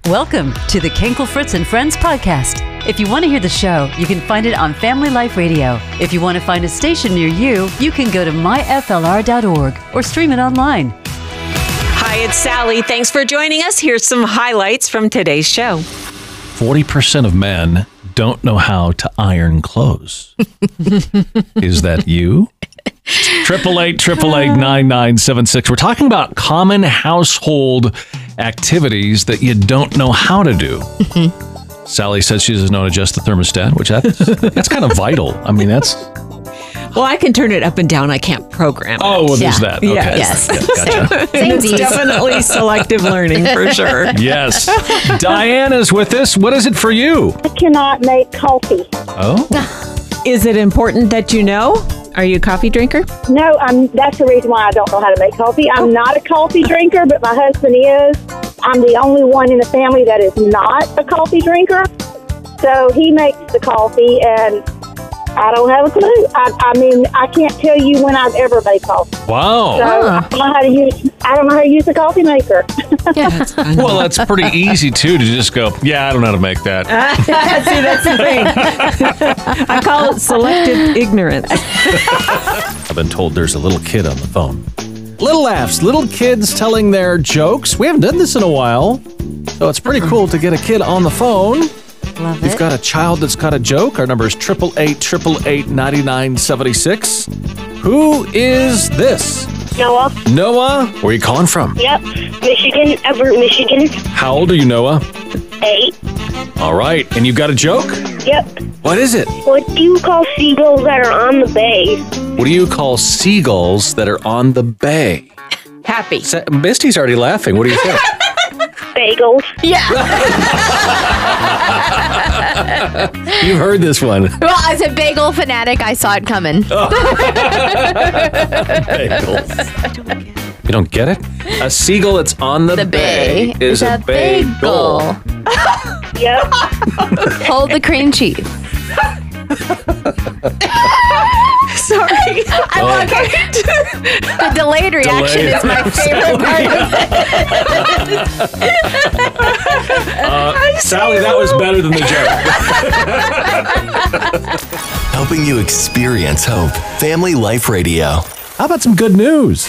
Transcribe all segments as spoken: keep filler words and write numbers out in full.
Welcome to the Kenkel Fritz and Friends podcast. If you want to hear the show, you can find it on Family Life Radio. If you want to find a station near you, you can go to my f l r dot org or stream it online. Hi, it's Sally. Thanks for joining us. Here's some highlights from today's show. forty percent of men don't know how to iron clothes. Is that you? Triple eight, triple eight, nine nine seven six. We're talking about common household activities that you don't know how to do. Sally says she doesn't know how to adjust the thermostat, which that's, that's kind of vital. I mean, that's... Well, I can turn it up and down. I can't program it. Oh, well, there's Yeah. that. Okay. Yes. Yeah, gotcha. It's definitely selective learning for sure. Yes. Diana's with us. What is it for you? I cannot make coffee. Oh. Is it important that you know? Are you a coffee drinker? No, I'm. That's the reason why I don't know how to make coffee. I'm not a coffee drinker, but my husband is. I'm the only one in the family that is not a coffee drinker. So he makes the coffee, and I don't have a clue. I, I mean, I can't tell you when I've ever made coffee. Wow. So I don't know how to use. I don't know how to use a coffee maker. Well, that's pretty easy, too, to just go, yeah, I don't know how to make that. See, that's the thing. I call it selective ignorance. I've been told there's a little kid on the phone. Little laughs, little kids telling their jokes. We haven't done this in a while, so it's pretty cool to get a kid on the phone. Love You've it. got a child that's got a joke. Our number is eight eight eight, eight eight eight, nine nine seven six. Who is this? Noah. Noah? Where are you calling from? Yep. Michigan. Everett, Michigan. How old are you, Noah? Eight. All right, and you've got a joke? Yep. What is it? What do you call seagulls that are on the bay? What do you call seagulls that are on the bay? Happy. Sa- Misty's already laughing. What do you think? Bagels. You've heard this one. Well, as a bagel fanatic, I saw it coming. You don't get it? A seagull that's on the, The bay is a bagel. Yep. Hold the cream cheese. Sorry. I love it. The delayed reaction Delayed. is my favorite part of it. Uh, Sally, that was better than the joke. Helping you experience hope. Family Life Radio. How about some good news?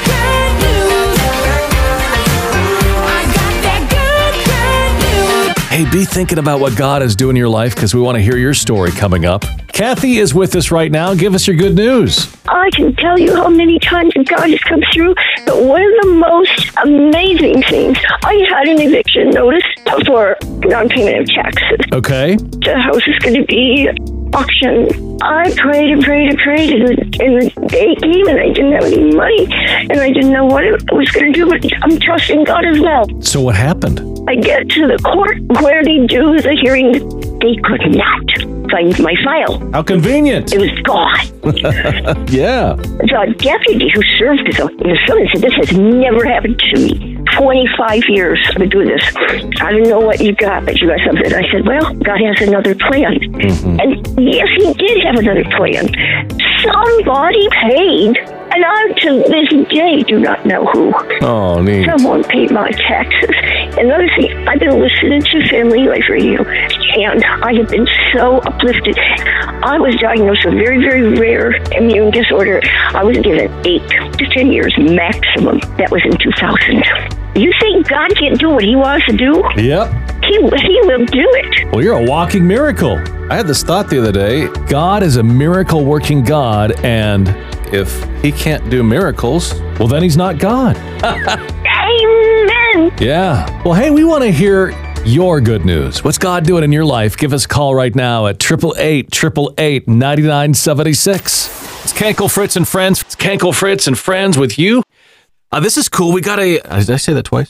Hey, be thinking about what God is doing in your life because we want to hear your story coming up. Kathy is with us right now. Give us your good news. I can tell you how many times God has come through, but one of the most amazing things, I had an eviction notice for non-payment of taxes. Okay. The house is going to be auctioned. I prayed and prayed and prayed, and the, and the day came, and I didn't have any money, and I didn't know what it was going to do, but I'm trusting God as well. So what happened? I get to the court where they do the hearing. They could not find my file. How convenient. It was gone. Yeah. The deputy who served as a son said, this has never happened to me. twenty-five years I've been doing this. I don't know what you got, but you got something. I said, well, God has another plan. Mm-hmm. And yes, he did have another plan. Somebody paid, and I to this day do not know who. Oh, neat. Someone paid my taxes. Another thing, I've been listening to Family Life Radio, and I have been so uplifted. I was diagnosed with a very, very rare immune disorder. I was given eight to ten years maximum. That was in two thousand. You think God can't do what he wants to do? Yep. He, he will do it. Well, you're a walking miracle. I had this thought the other day. God is a miracle working God, and if he can't do miracles, well, then he's not God. Amen. Yeah. Well, hey, we want to hear your good news. What's God doing in your life? Give us a call right now at eight eight eight, eight eight eight, nine nine seven six. It's Kenkel Fritz and Friends. It's Kenkel Fritz and Friends with you. Uh, this is cool. We got a... Uh, did I say that twice?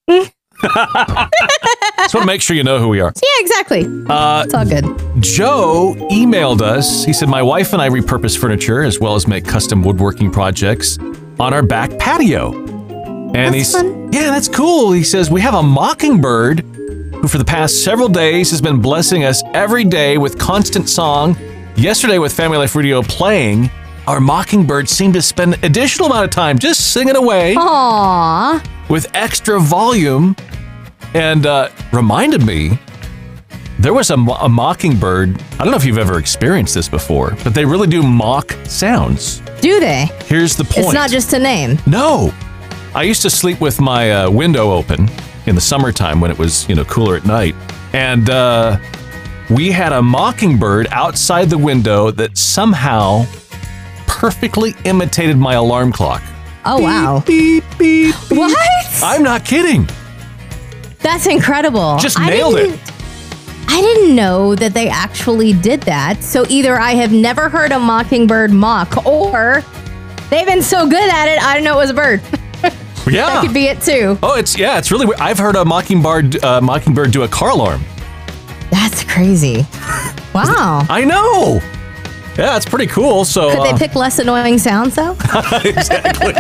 Just want to make sure you know who we are. Yeah, exactly. Uh, It's all good. Joe emailed us. He said, my wife and I repurpose furniture as well as make custom woodworking projects on our back patio. And That's he's fun. Yeah, that's cool. He says, we have a mockingbird who for the past several days has been blessing us every day with constant song. Yesterday with Family Life Radio playing, our mockingbird seemed to spend an additional amount of time just singing away Aww. with extra volume and uh, reminded me there was a, mo- a mockingbird. I don't know if you've ever experienced this before, but they really do mock sounds. Do they? Here's the point. It's not just a name. No. I used to sleep with my uh, window open in the summertime when it was, you know, cooler at night. And uh, we had a mockingbird outside the window that somehow perfectly imitated my alarm clock. Oh, wow. Beep, beep, beep. What? I'm not kidding. That's incredible. Just I nailed it. I didn't know that they actually did that. So either I have never heard a mockingbird mock, or they've been so good at it, I didn't know it was a bird. Yeah. That could be it too. Oh, it's, yeah, it's really weird. I've heard a mockingbird, uh, mockingbird do a car alarm. That's crazy. Wow. I know. Yeah, it's pretty cool. So Could uh, they pick less annoying sounds though? Exactly.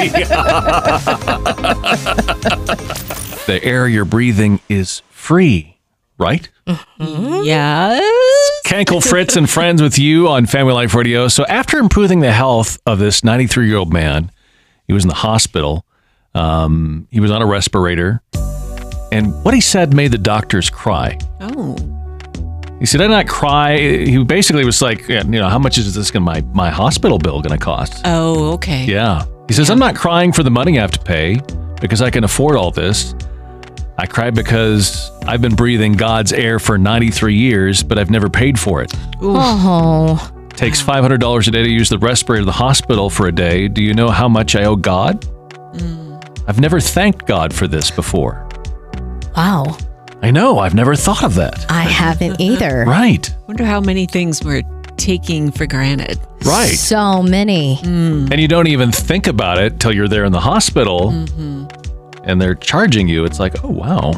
The air you're breathing is free, right? Mm-hmm. Yes. Kenkel Fritz and friends with you on Family Life Radio. So after improving the health of this ninety-three-year-old man, he was in the hospital. Um, he was on a respirator. And what he said made the doctors cry. Oh. He said, I did not cry. He basically was like, you know, how much is this going my, my hospital bill going to cost? Oh, okay. Yeah. He says, I'm not crying for the money I have to pay because I can afford all this. I cried because I've been breathing God's air for ninety-three years, but I've never paid for it. Ooh. Oh. Takes five hundred dollars a day to use the respirator of the hospital for a day. Do you know how much I owe God? Mm. I've never thanked God for this before. Wow. I know. I've never thought of that. I haven't either. Right. Wonder how many things we're taking for granted. Right. So many. Mm. And you don't even think about it till you're there in the hospital. Mm-hmm. And they're charging you. It's like, oh, wow.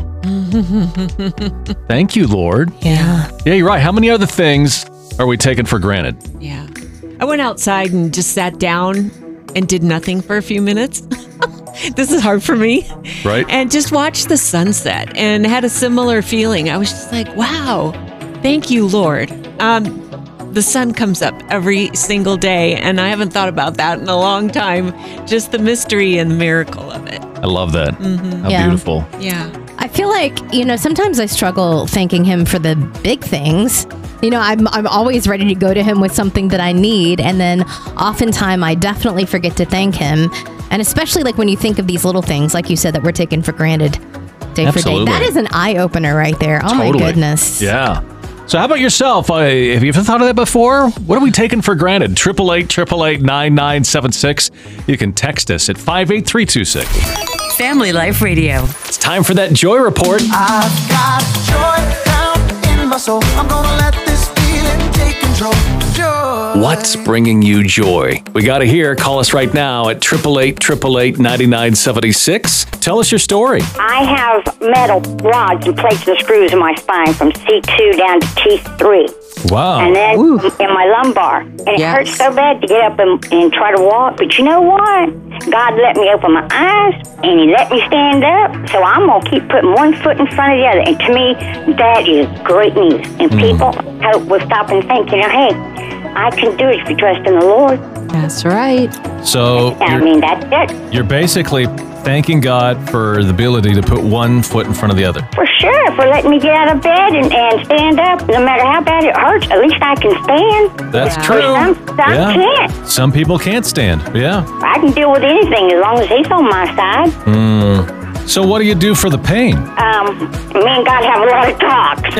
Thank you, Lord. Yeah. Yeah, you're right. How many other things are we taking for granted? Yeah. I went outside and just sat down and did nothing for a few minutes. This is hard for me. Right. And just watched the sunset and had a similar feeling. I was just like, wow, thank you, Lord. Um, the sun comes up every single day, and I haven't thought about that in a long time. Just the mystery and the miracle of it. I love that. Mm-hmm. How Yeah. beautiful. Yeah. I feel like, you know, sometimes I struggle thanking him for the big things. You know, I'm I'm always ready to go to him with something that I need. And then oftentimes I definitely forget to thank him. And especially like when you think of these little things, like you said, that we're taking for granted day Absolutely. for day. That is an eye opener right there. Oh Totally. my goodness. Yeah. So how about yourself? Uh, have you ever thought of that before? What are we taking for granted? eight eight eight, eight eight eight, nine nine seven six. You can text us at five eight three two six. Family Life Radio. It's time for that Joy Report. I've got joy down in my soul. I'm gonna let this feeling take control. Joy. What's bringing you joy? We got to hear. Call us right now at eight eight eight, eight eight eight, nine nine seven six. Tell us your story. I have metal rods and plates and screws in my spine from C two down to T three. Wow. And then in my lumbar. And it Yes. hurts so bad to get up and, and try to walk. But you know what? God let me open my eyes, and he let me stand up. So I'm going to keep putting one foot in front of the other. And to me, that is great news. And people hope will stop and think, you know, hey, I can do it if you trust in the Lord. That's right. So I you're, mean, that's it. you're basically thanking God for the ability to put one foot in front of the other. For sure, for letting me get out of bed and, and stand up. No matter how bad it hurts, at least I can stand. That's Yeah. true. Some, some Yeah. can't. Some people can't stand. Yeah. I can deal with anything as long as he's on my side. Mm. So what do you do for the pain? Um, me and God have a lot of talks.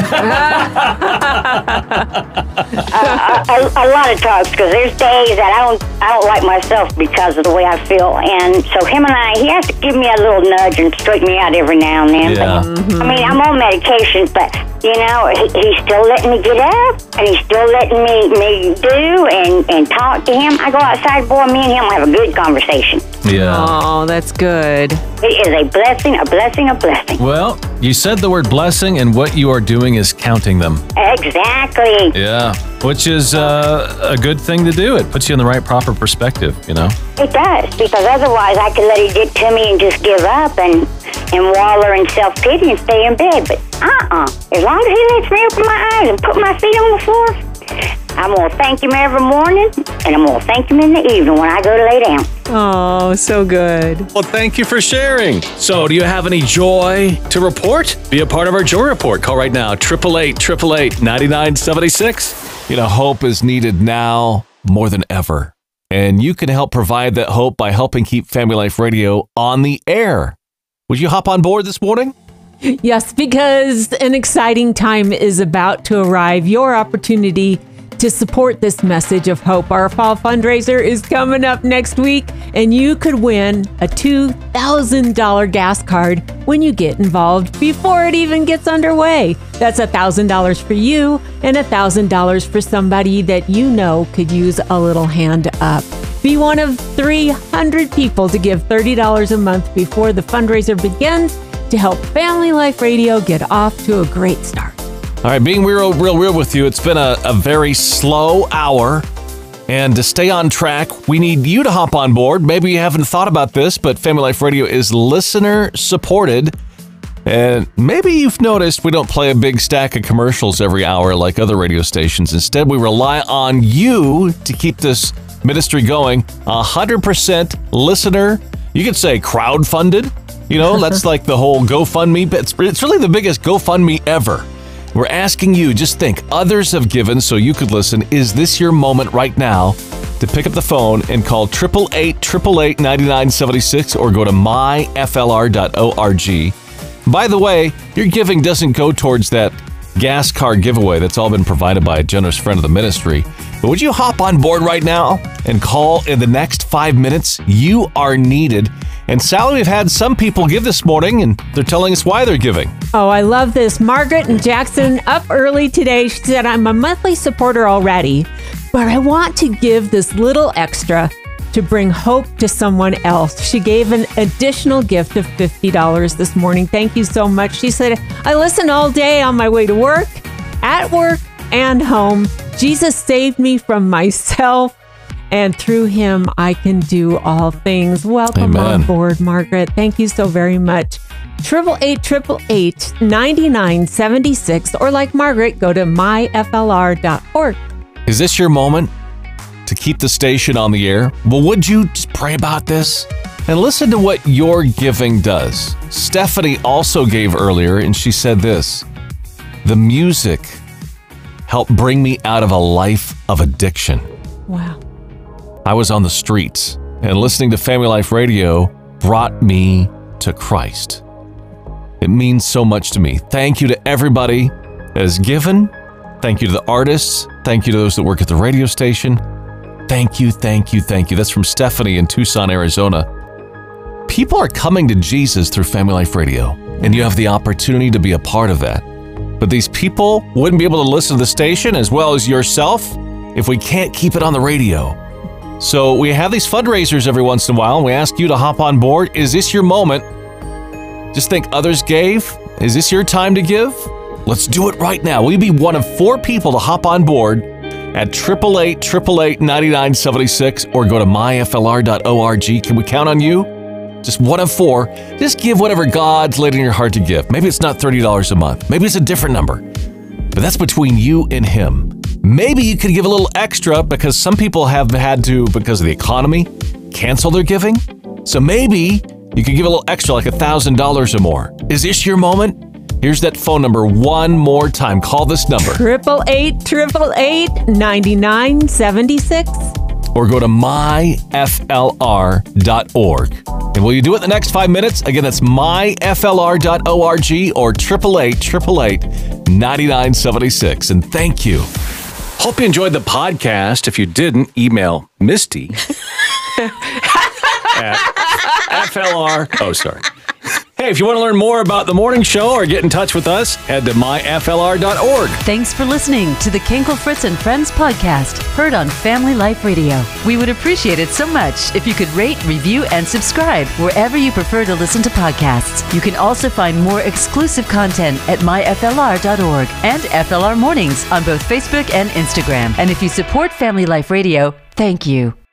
uh, a, a, a lot of talks, because there's days that I don't, I don't like myself because of the way I feel, and so him and I, he has to give me a little nudge and straighten me out every now and then. Yeah. But, I mean, I'm on medication, but you know, he, he's still letting me get up, and he's still letting me, me do and, and talk to him. I go outside, boy, me and him have a good conversation. Yeah. Oh, that's good. It is a blessing, a blessing, a blessing. Well, you said the word blessing, and what you are doing is counting them. Exactly. Yeah. Which is uh, a good thing to do. It puts you in the right, proper perspective, you know? It does, because otherwise I could let it get to me and just give up and, and waller in self-pity and stay in bed. But uh-uh. As long as he lets me open my eyes and put my feet on the floor, I'm going to thank him every morning, and I'm going to thank him in the evening when I go to lay down. Oh, so good. Well, thank you for sharing. So, do you have any joy to report? Be a part of our Joy Report. Call right now, eight eight eight, eight eight eight, nine nine seven six. You know, hope is needed now more than ever. And you can help provide that hope by helping keep Family Life Radio on the air. Would you hop on board this morning? Yes, because an exciting time is about to arrive. Your opportunity to support this message of hope. Our fall fundraiser is coming up next week, and you could win a two thousand dollars gas card when you get involved before it even gets underway. That's one thousand dollars for you and one thousand dollars for somebody that you know could use a little hand up. Be one of three hundred people to give thirty dollars a month before the fundraiser begins to help Family Life Radio get off to a great start. All right, being real, real, real with you, it's been a, a very slow hour. And to stay on track, we need you to hop on board. Maybe you haven't thought about this, but Family Life Radio is listener supported. And maybe you've noticed we don't play a big stack of commercials every hour like other radio stations. Instead, we rely on you to keep this ministry going. one hundred percent listener, you could say crowd-funded. You know, that's like the whole GoFundMe. It's, it's really the biggest GoFundMe ever. We're asking you, just think, others have given so you could listen. Is this your moment right now to pick up the phone and call eight eight eight, eight eight eight, nine nine seven six or go to my f l r dot org. By the way, your giving doesn't go towards that gas card giveaway that's all been provided by a generous friend of the ministry. But would you hop on board right now and call in the next five minutes? You are needed. And Sally, we've had some people give this morning, and they're telling us why they're giving. Oh, I love this. Margaret and Jackson up early today. She said, I'm a monthly supporter already, but I want to give this little extra to bring hope to someone else. She gave an additional gift of fifty dollars this morning. Thank you so much. She said, I listen all day on my way to work, at work, and home. Jesus saved me from myself, and through him, I can do all things. Welcome Amen. on board, Margaret. Thank you so very much. eight eight eight, eight eight eight, nine nine seven six, or like Margaret, go to my f l r dot org. Is this your moment to keep the station on the air? Well, would you just pray about this and listen to what your giving does? Stephanie also gave earlier, and she said this: the music helped bring me out of a life of addiction. Wow. I was on the streets, and listening to Family Life Radio brought me to Christ. It means so much to me. Thank you to everybody that has given. Thank you to the artists. Thank you to those that work at the radio station. Thank you, thank you, thank you. That's from Stephanie in Tucson, Arizona. People are coming to Jesus through Family Life Radio, and you have the opportunity to be a part of that. But these people wouldn't be able to listen to the station as well as yourself if we can't keep it on the radio. So we have these fundraisers every once in a while, and we ask you to hop on board. Is this your moment? Just think others gave. Is this your time to give? Let's do it right now. Will you be one of four people to hop on board at eight eight eight, eight eight eight, nine nine seven six or go to my f l r dot org. Can we count on you? Just one of four. Just give whatever God's laid in your heart to give. Maybe it's not thirty dollars a month. Maybe it's a different number. But that's between you and him. Maybe you could give a little extra because some people have had to, because of the economy, cancel their giving. So maybe you could give a little extra, like one thousand dollars or more. Is this your moment? Here's that phone number one more time. Call this number. eight eight eight, eight eight eight, nine nine seven six. Or go to my f l r dot org. And will you do it in the next five minutes? Again, that's my f l r dot org or eight eight eight, eight eight eight, nine nine seven six. And thank you. Hope you enjoyed the podcast. If you didn't, email Misty at F L R. Oh, sorry. Hey, if you want to learn more about the morning show or get in touch with us, head to my f l r dot org. Thanks for listening to the Kinkle Fritz and Friends podcast, heard on Family Life Radio. We would appreciate it so much if you could rate, review, and subscribe wherever you prefer to listen to podcasts. You can also find more exclusive content at my f l r dot org and F L R Mornings on both Facebook and Instagram. And if you support Family Life Radio, thank you.